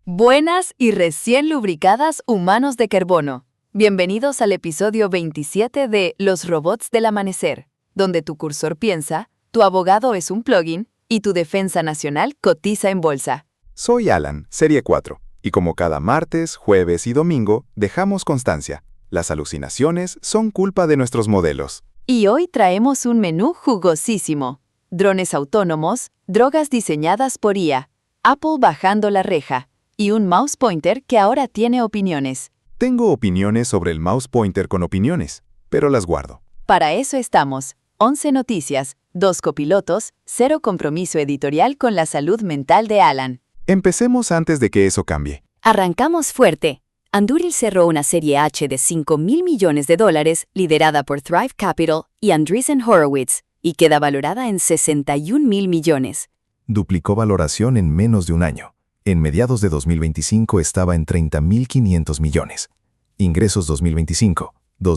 Buenas y recién lubricadas humanos de carbono. Bienvenidos al episodio 27 de Los robots del amanecer, donde tu cursor piensa, tu abogado es un plugin y tu defensa nacional cotiza en bolsa. Soy Alan, Serie 4, y como cada martes, jueves y domingo, dejamos constancia. Las alucinaciones son culpa de nuestros modelos. Y hoy traemos un menú jugosísimo. Drones autónomos, drogas diseñadas por IA, Apple bajando la reja, y un mouse pointer que ahora tiene opiniones. Tengo opiniones sobre el mouse pointer con opiniones, pero las guardo. Para eso estamos. 11 noticias, 2 copilotos, 0 compromiso editorial con la salud mental de Alan. Empecemos antes de que eso cambie. Arrancamos fuerte. Anduril cerró una serie H de $5,000 millones liderada por Thrive Capital y Andreessen Horowitz, y queda valorada en $61,000 millones. Duplicó valoración en menos de un año. En mediados de 2025 estaba en 30.500 millones. Ingresos 2025,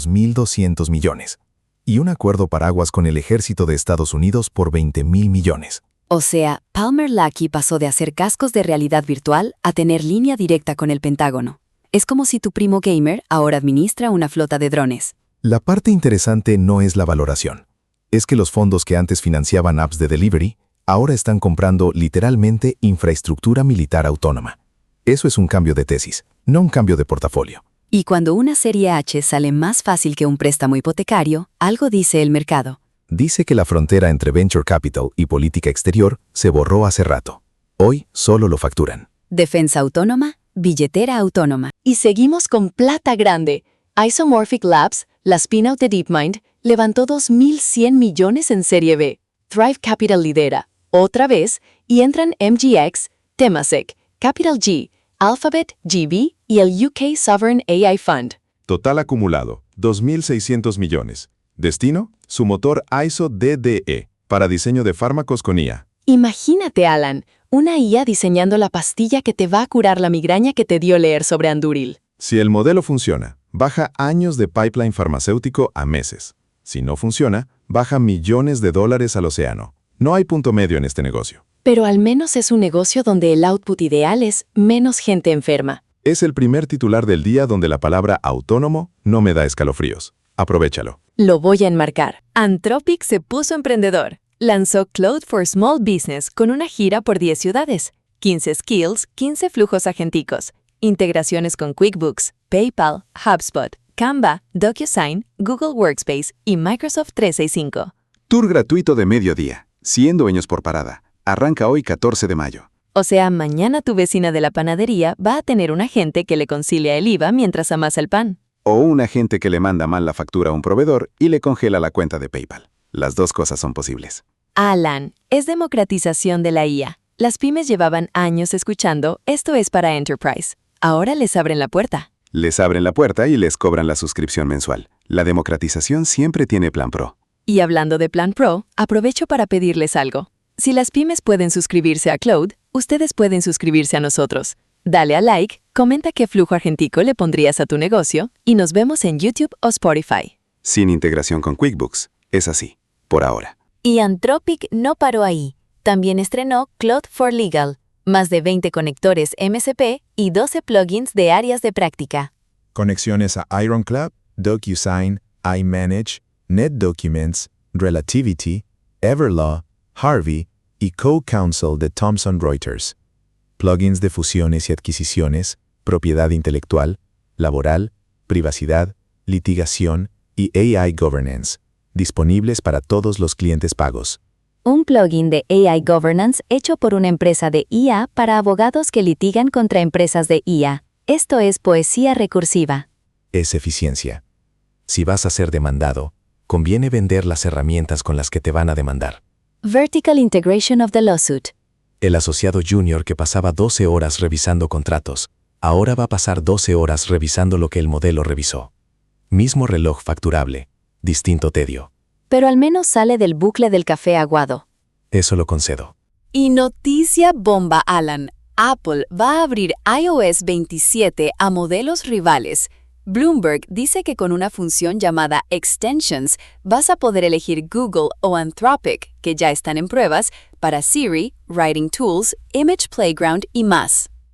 2.200 millones. Y un acuerdo paraguas con el ejército de Estados Unidos por 20.000 millones. O sea, Palmer Luckey pasó de hacer cascos de realidad virtual a tener línea directa con el Pentágono. Es como si tu primo gamer ahora administra una flota de drones. La parte interesante no es la valoración. Es que los fondos que antes financiaban apps de delivery ahora están comprando literalmente infraestructura militar autónoma. Eso es un cambio de tesis, no un cambio de portafolio. Y cuando una serie H sale más fácil que un préstamo hipotecario, algo dice el mercado. Dice que la frontera entre venture capital y política exterior se borró hace rato. Hoy solo lo facturan. Defensa autónoma, billetera autónoma. Y seguimos con plata grande. Isomorphic Labs, la spin-out de DeepMind, levantó 2.100 millones en Serie B. Thrive Capital lidera, otra vez, y entran MGX, Temasek, Capital G, Alphabet, GB y el UK Sovereign AI Fund. Total acumulado, 2.600 millones. Destino, su motor ISO DDE, para diseño de fármacos con IA. Imagínate, Alan, una IA diseñando la pastilla que te va a curar la migraña que te dio leer sobre Anduril. Si el modelo funciona, baja años de pipeline farmacéutico a meses. Si no funciona, baja millones de dólares al océano. No hay punto medio en este negocio. Pero al menos es un negocio donde el output ideal es menos gente enferma. Es el primer titular del día donde la palabra autónomo no me da escalofríos. Aprovéchalo. Lo voy a enmarcar. Anthropic se puso emprendedor. Lanzó Cloud for Small Business con una gira por 10 ciudades, 15 skills, 15 flujos agénticos, integraciones con QuickBooks, PayPal, HubSpot, Canva, DocuSign, Google Workspace y Microsoft 365. Tour gratuito de mediodía, 100 dueños por parada. Arranca hoy 14 de mayo. O sea, mañana tu vecina de la panadería va a tener un agente que le concilia el IVA mientras amasa el pan. O un agente que le manda mal la factura a un proveedor y le congela la cuenta de PayPal. Las dos cosas son posibles. Alan, es democratización de la IA. Las pymes llevaban años escuchando, esto es para Enterprise. Ahora les abren la puerta. Les abren la puerta y les cobran la suscripción mensual. La democratización siempre tiene Plan Pro. Y hablando de Plan Pro, aprovecho para pedirles algo. Si las pymes pueden suscribirse a Cloud, ustedes pueden suscribirse a nosotros. Dale a like, comenta qué flujo agéntico le pondrías a tu negocio y nos vemos en YouTube o Spotify. Sin integración con QuickBooks, es así, por ahora. Y Anthropic no paró ahí. También estrenó Cloud for Legal, más de 20 conectores MCP y 12 plugins de áreas de práctica. Conexiones a Ironclad, DocuSign, iManage, NetDocuments, Relativity, Everlaw, Harvey y Co-Counsel de Thomson Reuters. Plugins de fusiones y adquisiciones, propiedad intelectual, laboral, privacidad, litigación y AI Governance, disponibles para todos los clientes pagos. Un plugin de AI Governance hecho por una empresa de IA para abogados que litigan contra empresas de IA. Esto es poesía recursiva. Es eficiencia. Si vas a ser demandado, conviene vender las herramientas con las que te van a demandar. Vertical Integration of the Lawsuit. El asociado junior que pasaba 12 horas revisando contratos, ahora va a pasar 12 horas revisando lo que el modelo revisó. Mismo reloj facturable, distinto tedio. Pero al menos sale del bucle del café aguado. Eso lo concedo. Y noticia bomba, Alan. Apple va a abrir iOS 27 a modelos rivales. Bloomberg dice que con una función llamada Extensions vas a poder elegir Google o Anthropic, que ya están en pruebas, para Siri, Writing Tools, Image Playground y más.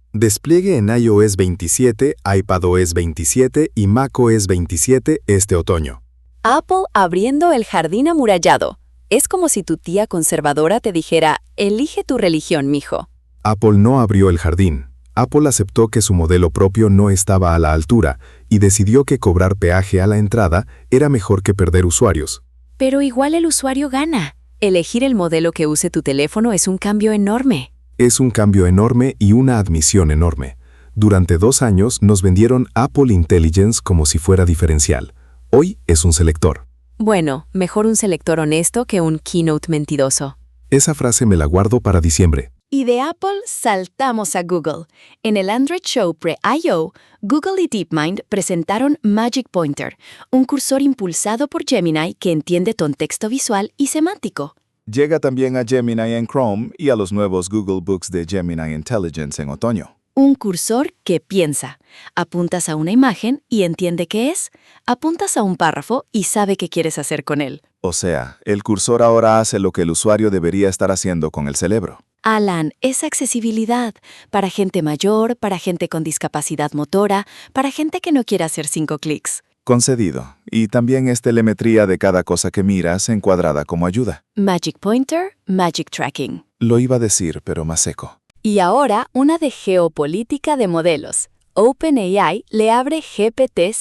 Despliegue en iOS 27, iPadOS 27 y macOS 27 este otoño. Apple abriendo el jardín amurallado. Es como si tu tía conservadora te dijera, elige tu religión, mijo. Apple no abrió el jardín. Apple aceptó que su modelo propio no estaba a la altura y decidió que cobrar peaje a la entrada era mejor que perder usuarios. Pero igual el usuario gana. Elegir el modelo que use tu teléfono es un cambio enorme. Es un cambio enorme y una admisión enorme. Durante 2 años nos vendieron Apple Intelligence como si fuera diferencial. Hoy es un selector. Bueno, mejor un selector honesto que un keynote mentiroso. Esa frase me la guardo para diciembre. Y de Apple saltamos a Google. En el Android Show Pre-I.O., Google y DeepMind presentaron Magic Pointer, un cursor impulsado por Gemini que entiende contexto visual y semántico. Llega también a Gemini en Chrome y a los nuevos Google Books de Gemini Intelligence en otoño. Un cursor que piensa. Apuntas a una imagen y entiende qué es. Apuntas a un párrafo y sabe qué quieres hacer con él. O sea, el cursor ahora hace lo que el usuario debería estar haciendo con el cerebro. Alan, es accesibilidad para gente mayor, para gente con discapacidad motora, para gente que no quiere hacer 5 clics. Concedido. Y también es telemetría de cada cosa que miras encuadrada como ayuda. Magic Pointer, Magic Tracking. Lo iba a decir, pero más seco. Y ahora una de geopolítica de modelos. OpenAI le abre GPT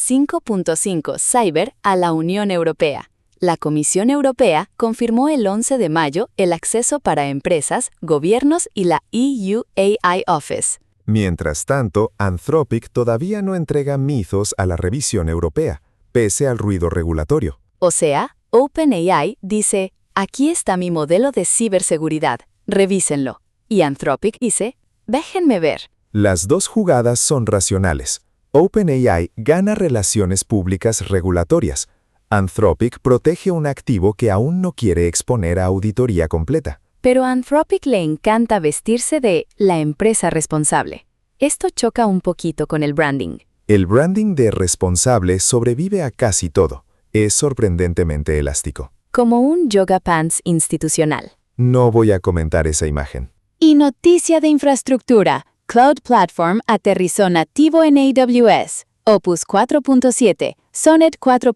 5.5 Cyber a la Unión Europea. La Comisión Europea confirmó el 11 de mayo el acceso para empresas, gobiernos y la EU AI Office. Mientras tanto, Anthropic todavía no entrega Mythos a la revisión europea, pese al ruido regulatorio. O sea, OpenAI dice, aquí está mi modelo de ciberseguridad, revísenlo. Y Anthropic dice, déjenme ver. Las dos jugadas son racionales. OpenAI gana relaciones públicas regulatorias. Anthropic protege un activo que aún no quiere exponer a auditoría completa. Pero a Anthropic le encanta vestirse de la empresa responsable. Esto choca un poquito con el branding. El branding de responsable sobrevive a casi todo. Es sorprendentemente elástico. Como un yoga pants institucional. No voy a comentar esa imagen. Y noticia de infraestructura. Cloud Platform aterrizó nativo en AWS. Opus 4.7, Sonnet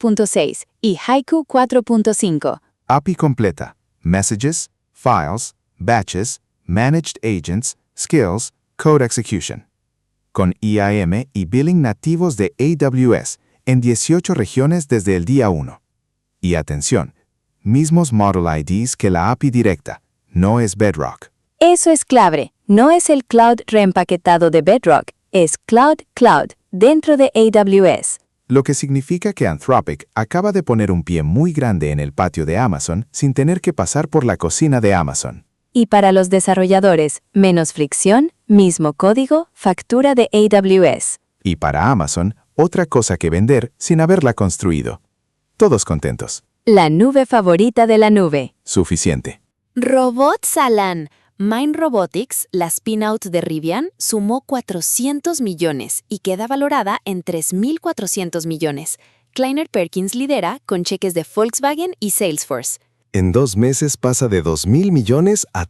4.6 y Haiku 4.5. API completa. Messages, Files, Batches, Managed Agents, Skills, Code Execution. Con IAM y billing nativos de AWS en 18 regiones desde el día 1. Y atención, mismos Model IDs que la API directa, no es Bedrock. Eso es clave. No es el cloud reempaquetado de Bedrock, es Cloud dentro de AWS. Lo que significa que Anthropic acaba de poner un pie muy grande en el patio de Amazon sin tener que pasar por la cocina de Amazon. Y para los desarrolladores, menos fricción, mismo código, factura de AWS. Y para Amazon, otra cosa que vender sin haberla construido. Todos contentos. La nube favorita de la nube. Suficiente. Robots, Alan. Mind Robotics, la spin-out de Rivian, sumó 400 millones y queda valorada en 3.400 millones. Kleiner Perkins lidera con cheques de Volkswagen y Salesforce. En 2 meses pasa de 2.000 millones a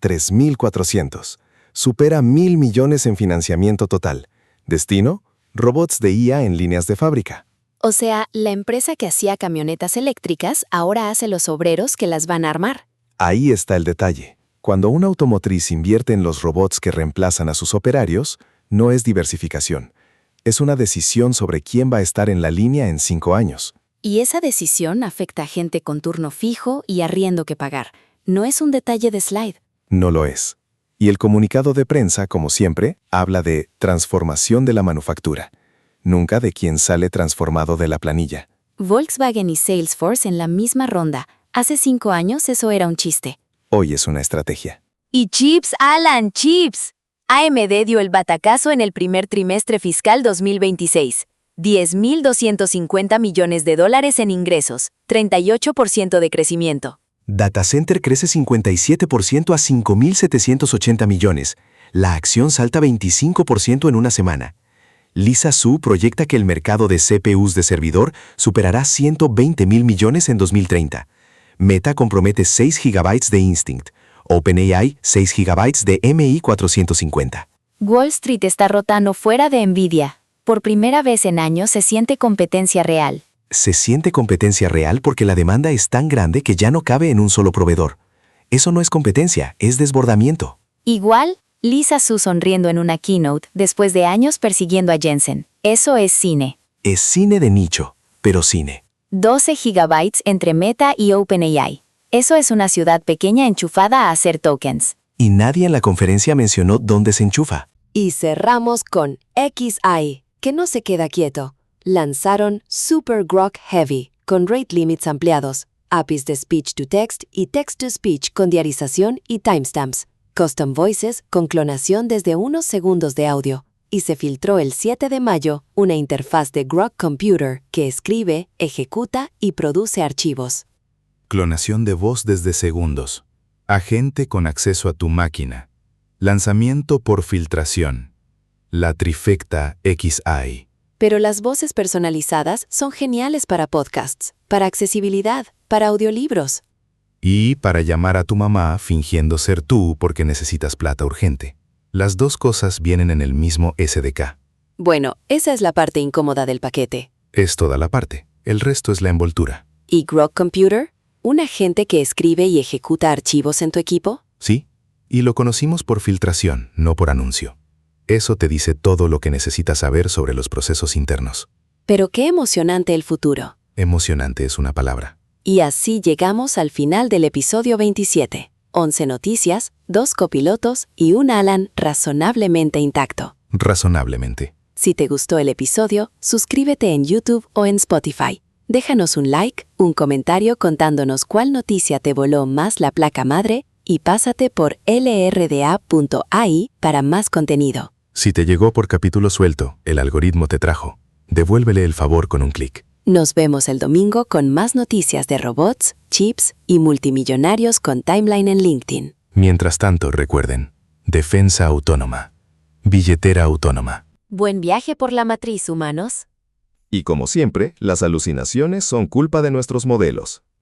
3.400. Supera 1.000 millones en financiamiento total. Destino, robots de IA en líneas de fábrica. O sea, la empresa que hacía camionetas eléctricas ahora hace los obreros que las van a armar. Ahí está el detalle. Cuando una automotriz invierte en los robots que reemplazan a sus operarios, no es diversificación. Es una decisión sobre quién va a estar en la línea en 5 años. Y esa decisión afecta a gente con turno fijo y arriendo que pagar. No es un detalle de slide. No lo es. Y el comunicado de prensa, como siempre, habla de transformación de la manufactura, nunca de quién sale transformado de la planilla. Volkswagen y Salesforce en la misma ronda. Hace 5 años eso era un chiste. Hoy es una estrategia. Y chips, Alan, chips. AMD dio el batacazo en el primer trimestre fiscal 2026. $10.250 millones en ingresos, 38% de crecimiento. Data Center crece 57% a 5.780 millones. La acción salta 25% en una semana. Lisa Su proyecta que el mercado de CPUs de servidor superará 120.000 millones en 2030. Meta compromete 6 GB de Instinct. OpenAI 6 GB de MI450. Wall Street está rotando fuera de Nvidia. Por primera vez en años se siente competencia real. Se siente competencia real porque la demanda es tan grande que ya no cabe en un solo proveedor. Eso no es competencia, es desbordamiento. Igual, Lisa Su sonriendo en una keynote después de años persiguiendo a Jensen. Eso es cine. Es cine de nicho, pero cine. 12 gigabytes entre Meta y OpenAI. Eso es una ciudad pequeña enchufada a hacer tokens. Y nadie en la conferencia mencionó dónde se enchufa. Y cerramos con XI, que no se queda quieto. Lanzaron Super Grok Heavy, con rate limits ampliados, APIs de speech to text y text to speech con diarización y timestamps, custom voices con clonación desde unos segundos de audio. Y se filtró el 7 de mayo una interfaz de Grok Computer que escribe, ejecuta y produce archivos. Clonación de voz desde segundos. Agente con acceso a tu máquina. Lanzamiento por filtración. La trifecta XI. Pero las voces personalizadas son geniales para podcasts, para accesibilidad, para audiolibros. Y para llamar a tu mamá fingiendo ser tú porque necesitas plata urgente. Las dos cosas vienen en el mismo SDK. Bueno, esa es la parte incómoda del paquete. Es toda la parte. El resto es la envoltura. ¿Y Grok Computer? ¿Un agente que escribe y ejecuta archivos en tu equipo? ¿Sí? Y lo conocimos por filtración, no por anuncio. Eso te dice todo lo que necesitas saber sobre los procesos internos. Pero qué emocionante el futuro. Emocionante es una palabra. Y así llegamos al final del episodio 27. 11 noticias, 2 copilotos y un Alan razonablemente intacto. Razonablemente. Si te gustó el episodio, suscríbete en YouTube o en Spotify. Déjanos un like, un comentario contándonos cuál noticia te voló más la placa madre y pásate por lrda.ai para más contenido. Si te llegó por capítulo suelto, el algoritmo te trajo. Devuélvele el favor con un clic. Nos vemos el domingo con más noticias de robots, chips y multimillonarios con timeline en LinkedIn. Mientras tanto, recuerden, defensa autónoma, billetera autónoma. Buen viaje por la matriz, humanos. Y como siempre, las alucinaciones son culpa de nuestros modelos.